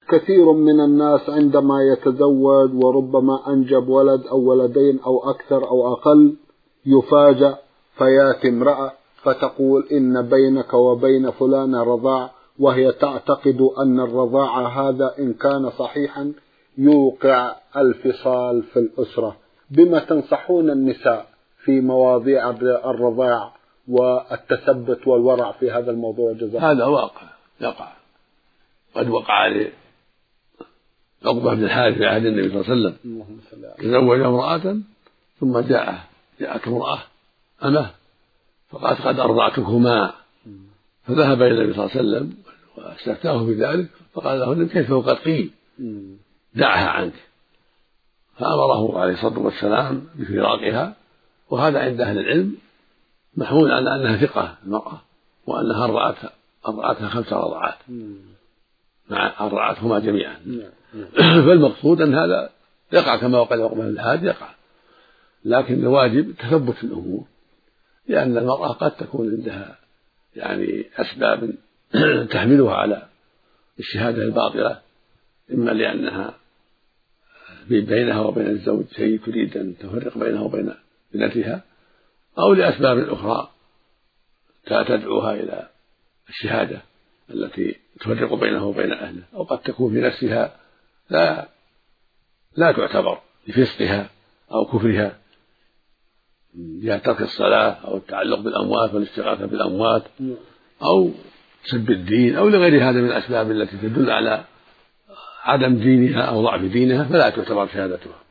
كثير من الناس عندما يتزوج وربما أنجب ولد أو ولدين أو أكثر أو أقل يفاجأ فيأتي امرأة فتقول إن بينك وبين فلان رضاع، وهي تعتقد أن الرضاعة هذا إن كان صحيحا يوقع الفصال في الأسرة. بما تنصحون النساء في مواضيع الرضاع والتثبت والورع في هذا الموضوع؟ هذا واقع يقع، قد وقع عليه عقبة بن الحارث في عهد النبي صلى الله عليه وسلم، تزوج امرأة ثم جاءت امرأة أمه فقالت قد أرضعتكما، فذهب إلى النبي صلى الله عليه وسلم واستفتاه في ذلك فقال له كيف وقد قيل دعها عنك، فأمره عليه الصلاة والسلام بفراقها. وهذا عند أهل العلم محمول على أنها ثقة المرأة وأنها أرضعتها 5 رضعات مع أرضعتهما جميعا. فالمقصود أن هذا يقع كما وقع عقبة بن الحارث يقع، لكن الواجب تثبت الأمور، لأن المرأة قد تكون عندها يعني أسباب تحملها على الشهادة الباطلة، إما لأنها بينها وبين الزوج شيء تريد أن تفرق بينها وبين ابنتها، أو لأسباب أخرى تدعوها إلى الشهادة التي تفرق بينه وبين أهله، أو قد تكون في نفسها لا تعتبر لفسقها أو كفرها جهة ترك الصلاة أو التعلق بالأموات والاستغاثة بالأموات أو سب الدين أو لغير هذا من الأسباب التي تدل على عدم دينها أو ضعف دينها، فلا تعتبر شهادتها.